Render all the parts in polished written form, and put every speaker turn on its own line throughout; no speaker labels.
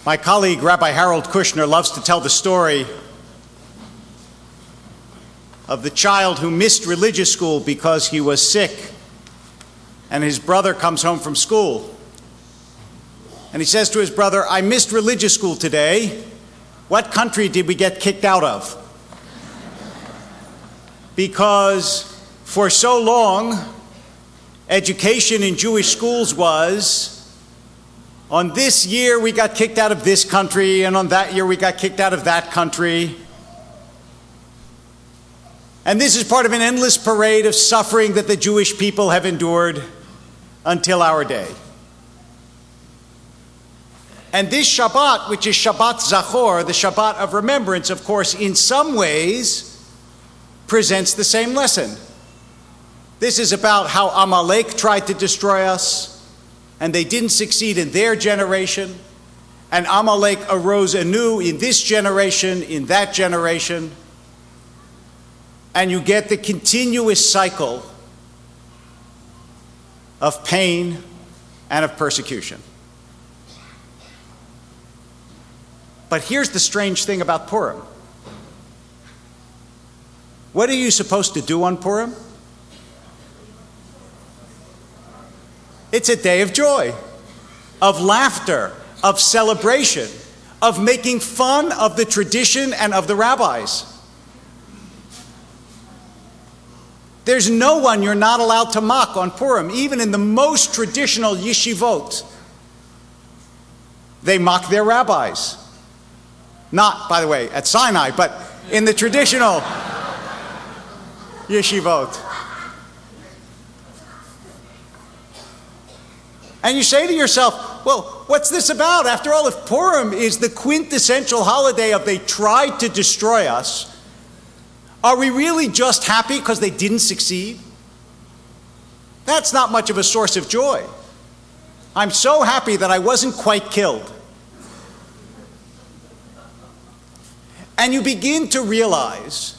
My colleague, Rabbi Harold Kushner, loves to tell the story of the child who missed religious school because he was sick, and his brother comes home from school. And he says to his brother, "I missed religious school today. What country did we get kicked out of?" Because for so long, education in Jewish schools was, on this year we got kicked out of this country, and on that year we got kicked out of that country. And this is part of an endless parade of suffering that the Jewish people have endured until our day. And this Shabbat, which is Shabbat Zachor, the Shabbat of remembrance, of course, in some ways presents the same lesson. This is about how Amalek tried to destroy us, and they didn't succeed in their generation, and Amalek arose anew in this generation, in that generation, and you get the continuous cycle of pain and of persecution. But here's the strange thing about Purim. What are you supposed to do on Purim? It's a day of joy, of laughter, of celebration, of making fun of the tradition and of the rabbis. There's no one you're not allowed to mock on Purim, even in the most traditional yeshivot. They mock their rabbis. Not, by the way, at Sinai, but in the traditional yeshivot. And you say to yourself, well, what's this about? After all, if Purim is the quintessential holiday of they tried to destroy us, are we really just happy because they didn't succeed? That's not much of a source of joy. I'm so happy that I wasn't quite killed. And you begin to realize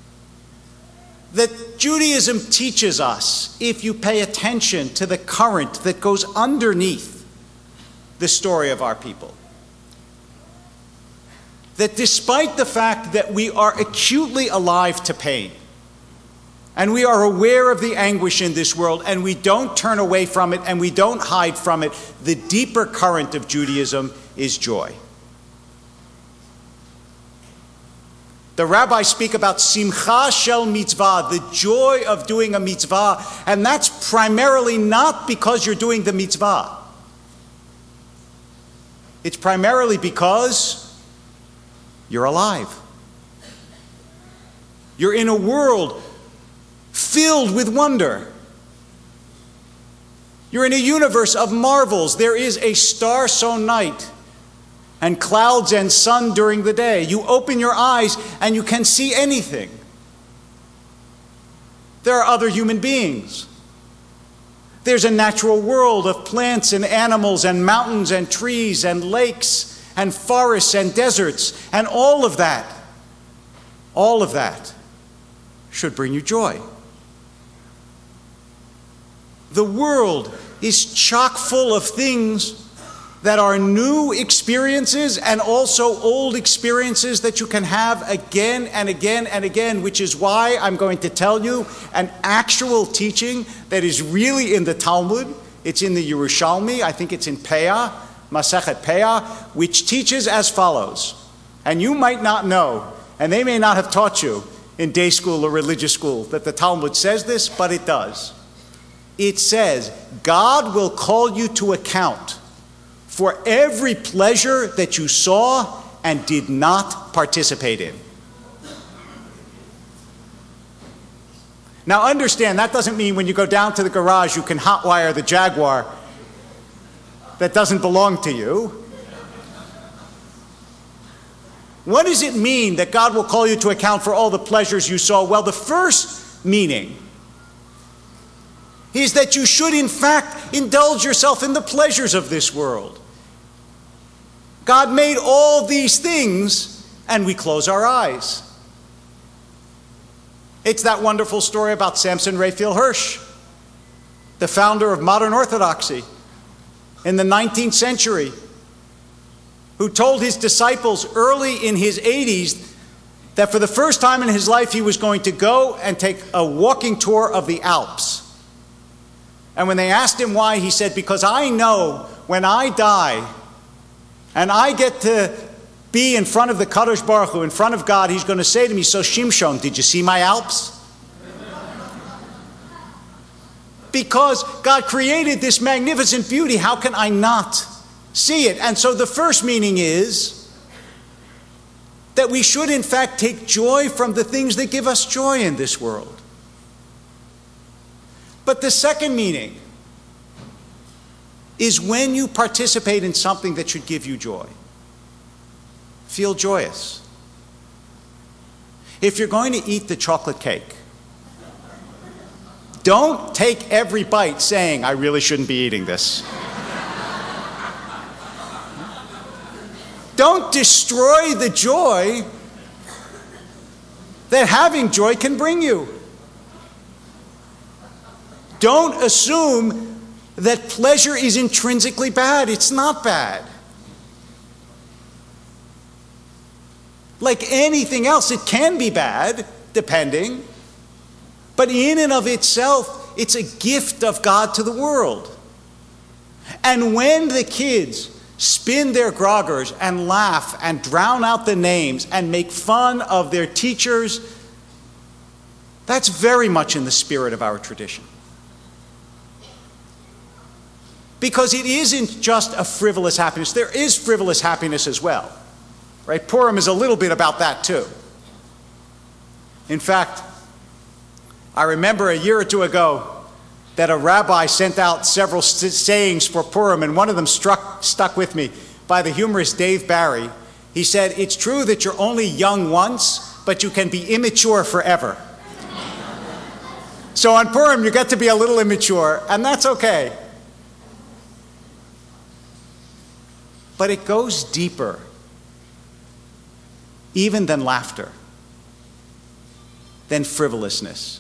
that Judaism teaches us, if you pay attention to the current that goes underneath the story of our people, that despite the fact that we are acutely alive to pain, and we are aware of the anguish in this world, and we don't turn away from it, and we don't hide from it, the deeper current of Judaism is joy. The rabbis speak about simcha shel mitzvah, the joy of doing a mitzvah, and that's primarily not because you're doing the mitzvah. It's primarily because you're alive. You're in a world filled with wonder. You're in a universe of marvels. There is a star-sown night and clouds and sun during the day. You open your eyes and you can see anything. There are other human beings. There's a natural world of plants and animals and mountains and trees and lakes and forests and deserts, and all of that should bring you joy. The world is chock full of things that are new experiences and also old experiences that you can have again and again and again, which is why I'm going to tell you an actual teaching that is really in the Talmud. It's in the Yerushalmi, I think it's in Peah, Masechet Peah, which teaches as follows. And you might not know, and they may not have taught you in day school or religious school, that the Talmud says this, but it does. It says, God will call you to account for every pleasure that you saw and did not participate in. Now understand, that doesn't mean when you go down to the garage you can hotwire the Jaguar that doesn't belong to you. What does it mean that God will call you to account for all the pleasures you saw? Well, the first meaning is that you should in fact indulge yourself in the pleasures of this world. God made all these things, and we close our eyes. It's that wonderful story about Samson Raphael Hirsch, the founder of modern Orthodoxy in the 19th century. who told his disciples early in his 80s that for the first time in his life he was going to go and take a walking tour of the Alps. And when they asked him why, he said, because I know when I die and I get to be in front of the Kadosh Baruch Hu, in front of God, he's going to say to me, so Shimshon, did you see my Alps? Because God created this magnificent beauty, how can I not see it? And so the first meaning is that we should in fact take joy from the things that give us joy in this world. But the second meaning is when you participate in something that should give you joy, feel joyous. If you're going to eat the chocolate cake, don't take every bite saying, I really shouldn't be eating this. Don't destroy the joy that having joy can bring you. Don't assume that pleasure is intrinsically bad. It's not bad. Like anything else, it can be bad, depending. But in and of itself, it's a gift of God to the world. And when the kids spin their groggers and laugh and drown out the names and make fun of their teachers, that's very much in the spirit of our tradition. Because it isn't just a frivolous happiness. There is frivolous happiness as well. Right? Purim is a little bit about that too. In fact, I remember a year or two ago that a rabbi sent out several sayings for Purim, and one of them stuck with me by the humorist Dave Barry. He said, it's true that you're only young once, but you can be immature forever. So on Purim, you get to be a little immature, and that's okay. But it goes deeper, even than laughter, than frivolousness.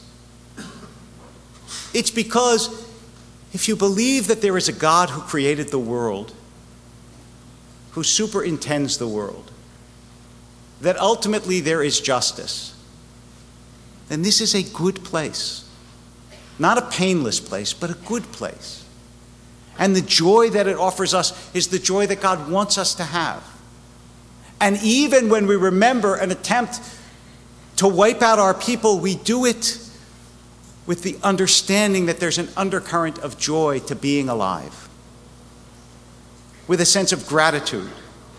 It's because if you believe that there is a God who created the world, who superintends the world, that ultimately there is justice, then this is a good place. Not a painless place, but a good place. And the joy that it offers us is the joy that God wants us to have. And even when we remember an attempt to wipe out our people, we do it with the understanding that there's an undercurrent of joy to being alive, with a sense of gratitude.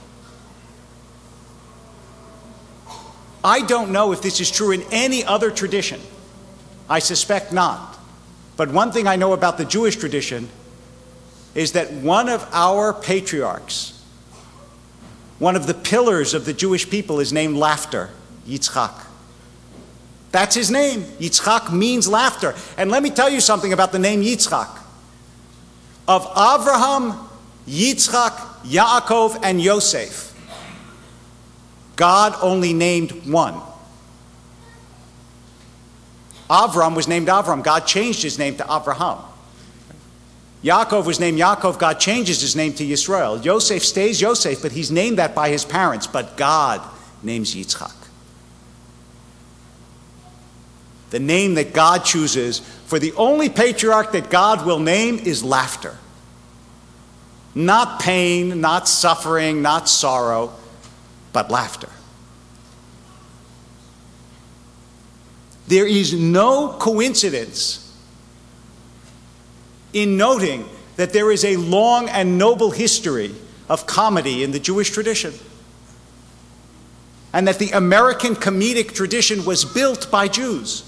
I don't know if this is true in any other tradition. I suspect not. But one thing I know about the Jewish tradition is that one of our patriarchs, one of the pillars of the Jewish people, is named Laughter, Yitzchak. That's his name. Yitzchak means laughter. And let me tell you something about the name Yitzchak. Of Avraham, Yitzchak, Yaakov, and Yosef, God only named one. Avram was named Avram. God changed his name to Avraham. Yaakov was named Yaakov. God changes his name to Yisrael. Yosef stays Yosef, but he's named that by his parents. But God names Yitzchak. The name that God chooses for the only patriarch that God will name is laughter. Not pain, not suffering, not sorrow, but laughter. There is no coincidence in noting that there is a long and noble history of comedy in the Jewish tradition, and that the American comedic tradition was built by Jews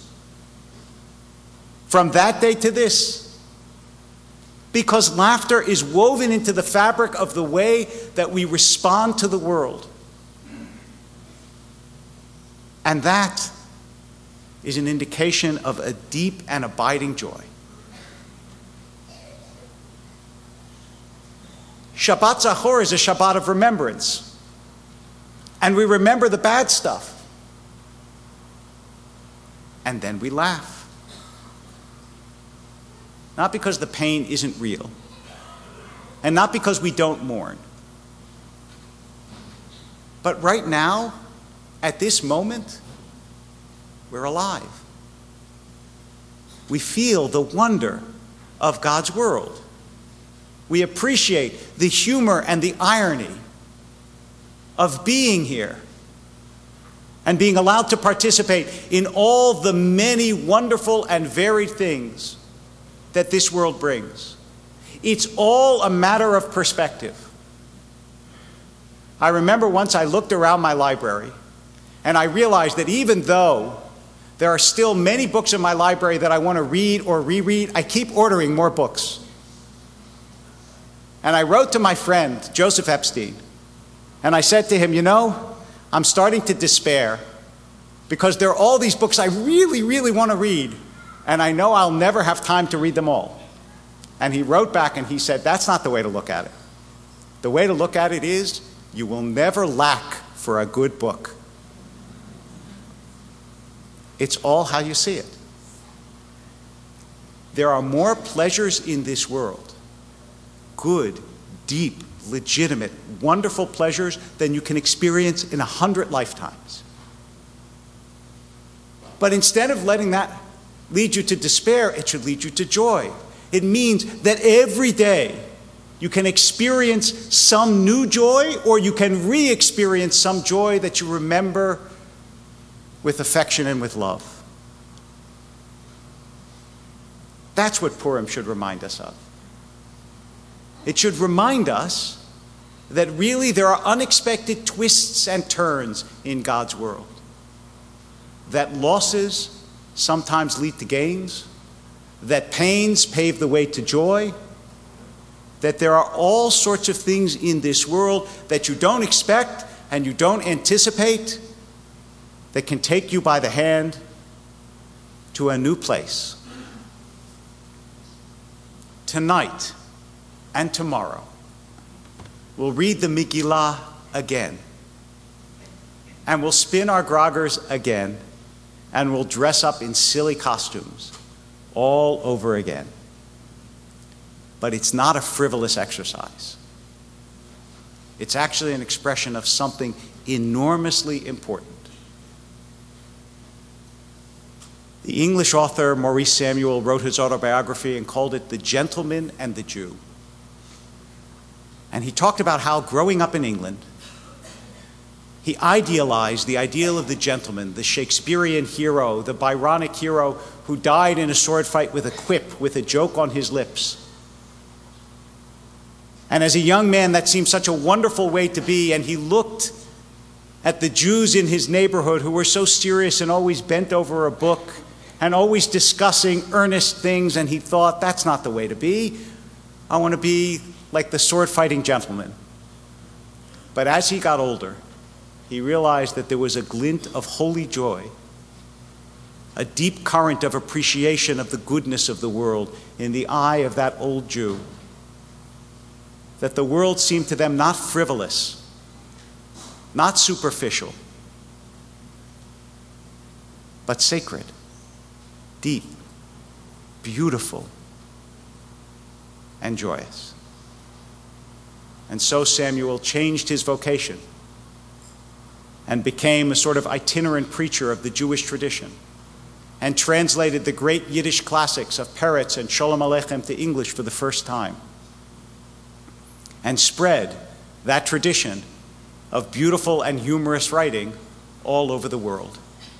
from that day to this, because laughter is woven into the fabric of the way that we respond to the world. And that is an indication of a deep and abiding joy. Shabbat Zachor is a Shabbat of remembrance. And we remember the bad stuff. And then we laugh. Not because the pain isn't real. And not because we don't mourn. But right now, at this moment, we're alive. We feel the wonder of God's world. We appreciate the humor and the irony of being here and being allowed to participate in all the many wonderful and varied things that this world brings. It's all a matter of perspective. I remember once I looked around my library and I realized that even though there are still many books in my library that I want to read or reread, I keep ordering more books. And I wrote to my friend, Joseph Epstein, and I said to him, you know, I'm starting to despair because there are all these books I really, really want to read, and I know I'll never have time to read them all. And he wrote back and he said, that's not the way to look at it. The way to look at it is, you will never lack for a good book. It's all how you see it. There are more pleasures in this world, good, deep, legitimate, wonderful pleasures than you can experience in 100 lifetimes. But instead of letting that lead you to despair, it should lead you to joy. It means that every day you can experience some new joy, or you can re-experience some joy that you remember with affection and with love. That's what Purim should remind us of. It should remind us that really there are unexpected twists and turns in God's world. That losses sometimes lead to gains, that pains pave the way to joy, that there are all sorts of things in this world that you don't expect and you don't anticipate that can take you by the hand to a new place. Tonight and tomorrow, we'll read the Megillah again, and we'll spin our groggers again, and we'll dress up in silly costumes all over again. But it's not a frivolous exercise. It's actually an expression of something enormously important. The English author Maurice Samuel wrote his autobiography and called it The Gentleman and the Jew. And he talked about how growing up in England, he idealized the ideal of the gentleman, the Shakespearean hero, the Byronic hero who died in a sword fight with a quip, with a joke on his lips. And as a young man, that seemed such a wonderful way to be, and he looked at the Jews in his neighborhood who were so serious and always bent over a book and always discussing earnest things, and he thought, that's not the way to be. I want to be like the sword-fighting gentleman. But as he got older, he realized that there was a glint of holy joy, a deep current of appreciation of the goodness of the world in the eye of that old Jew, that the world seemed to them not frivolous, not superficial, but sacred, deep, beautiful, and joyous. And so Samuel changed his vocation and became a sort of itinerant preacher of the Jewish tradition and translated the great Yiddish classics of Peretz and Sholem Aleichem to English for the first time and spread that tradition of beautiful and humorous writing all over the world.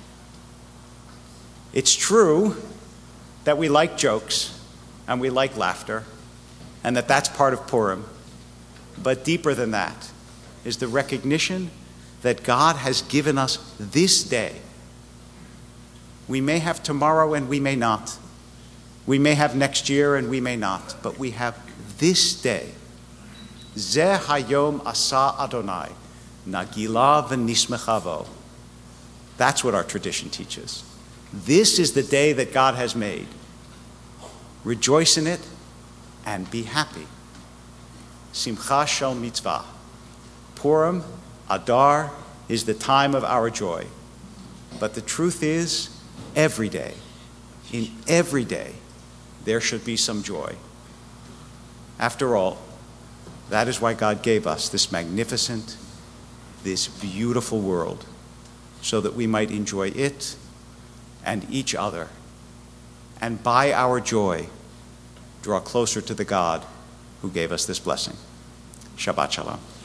It's true that we like jokes and we like laughter and that that's part of Purim, but deeper than that is the recognition that God has given us this day. We may have tomorrow and we may not. We may have next year and we may not, but we have this day. Zeh hayom asa Adonai, nagilah v'nismechavo. That's what our tradition teaches. This is the day that God has made. Rejoice in it and be happy. Simcha shel mitzvah. Purim, Adar, is the time of our joy. But the truth is, every day, in every day, there should be some joy. After all, that is why God gave us this magnificent, this beautiful world so that we might enjoy it and each other, and by our joy, draw closer to the God who gave us this blessing. Shabbat Shalom.